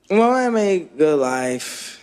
Well, I made good life.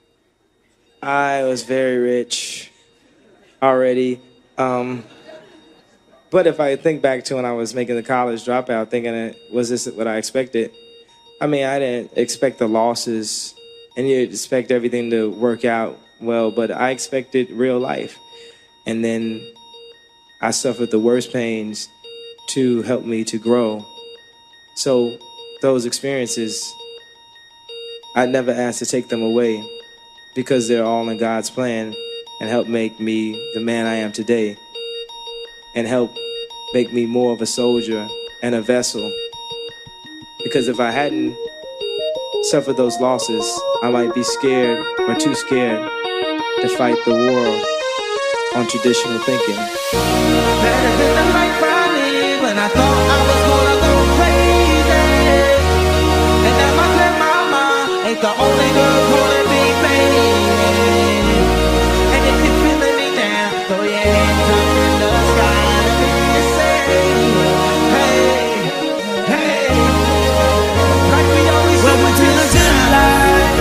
I was very rich already. Um, but if I think back to when I was making the college dropout, thinking, was this what I expected? I mean, I didn't expect the losses, and you expect everything to work out well, but I expected real life. And then I suffered the worst pains to help me to grow. So those experiences, I never asked to take them away because they're all in God's plan and help make me the man I am today and help make me more of a soldier and a vessel. Because if I hadn't suffered those losses, I might be scared or too scared to fight the war on traditional thinking. Better than the life I live when I thought I was gonna go crazy. And now my grandmama ain't the only girl calling me baby. And if you're feeling me now, throw your hands up in the sky and you say, hey, hey. Like we always welcome to the good life.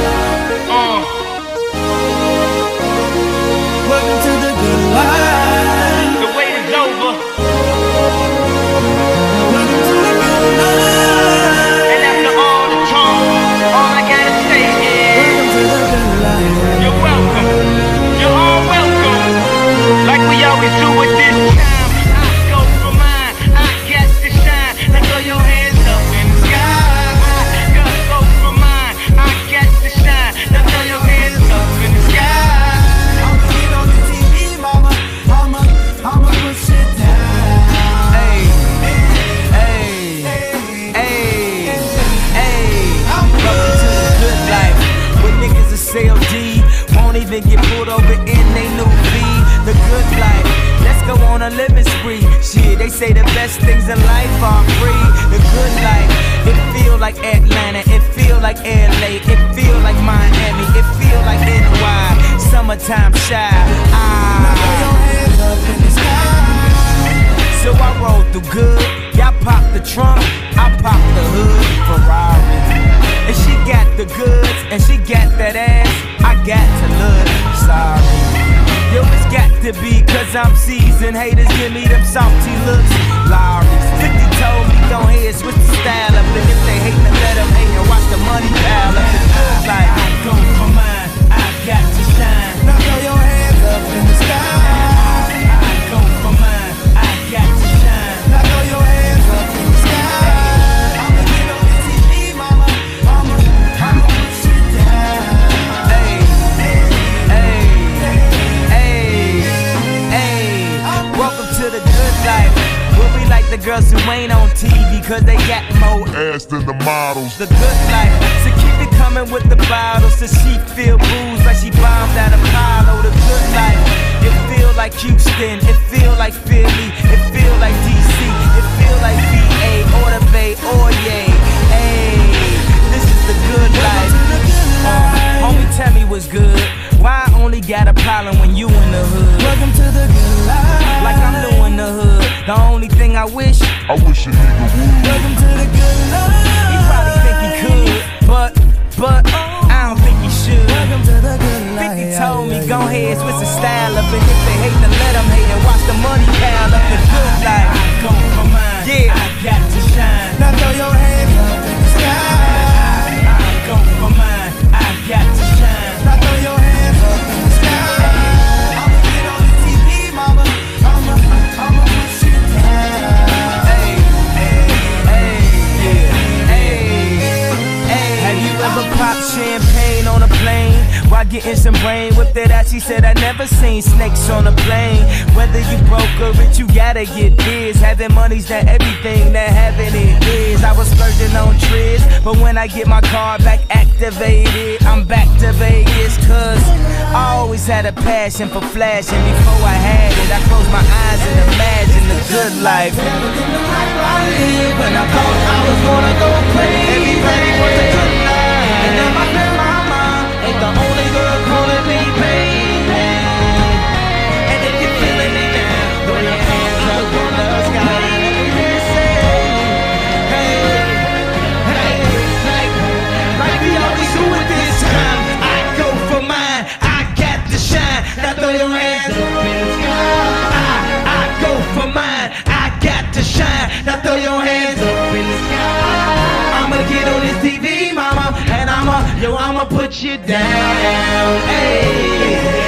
Welcome to the good life. The wait is over. Welcome to the good life. And after all the talk, all I gotta say is Welcome to the good life. you're welcome. You're all welcome. Like we always do with this time. I go for mine. I got to shine. Now throw your hands up in the sky. I gotta go for mine. I got to shine. Now throw your hands up in the sky. I'ma get on the TV, mama. I'ma push it down. Hey, hey, hey, hey. Welcome to the good life. When niggas are CLD, won't even get pulled over in they new V. The good life. Let's go on a living spree. Shit, they say the best things in life are free. The good life. It feel like Atlanta. It feel like LA. It feel like Miami. It feel like NY. Summertime shy. Now throw your hands up in the sky. So I roll through good. Y'all pop the trunk. I pop the hood. Ferrari. And she got the goods. And she got that ass. I got to look. Sorry. Yo, it's got to be cause I'm seasoned. Haters give me them salty looks. Lawry's 50 told me don't hear, switch the style up. And if they hate, then let them hate and watch the money pile up. It's good like I go for mine, I got to shine. Now throw your hands up in the sky. I go for mine, I got to shine. Now throw your hands up in the sky. I'ma get on the TV, mama. I'ma push it down. Hey, hey. Welcome to the good life. We'll be like the girls who ain't on TV cause they got more ass than the models. the good life. So keep it coming with the bottles. So she feel booze like she bombed out Apollo. The good life. It feel like Houston. It feel like Philly. It feel like DC. It feel like VA or the Bay or yay. Hey, this is the good life. Homie, tell me what's good. Why I only got a problem when you in the hood? Welcome to the good life. Like I'm new in the hood. The only thing I wish I wish a nigga would. welcome to the good life. He probably think he could, but I don't think he should. Welcome to the good life. 50 told me go ahead, switch the style up. And if they hate, then let them hate and watch the money pile up. The good life. I go for mine. Yeah, I got to shine. Now throw your hands up in the sky. I go for mine. I got to shine. Now throw your hands up in the sky. I'ma get on the TV, mama. I'ma push it down. Hey, hey, yeah, hey. Have you ever popped champagne on a plane while getting some brain whipped it out? She said I never seen snakes on a plane. Whether you broke or rich, you gotta get biz. Having money's not everything that having it is. I was splurging on trips, but when I get my card back activated, I'm back to Vegas. Cause I always had a passion for flashing. Before I had it, I closed my eyes and imagined the good life. Never been the life I lived when I thought I was gonna go crazy. Everybody wants a good life, and now my grandmama ain't the only girl calling me baby. And if you're feeling me now, throw your hands up in the sky and let me say, hey, hey, like we always shine. Now throw your hands up in the sky. I'ma get on this TV, mama, and I'ma put you down. Hey.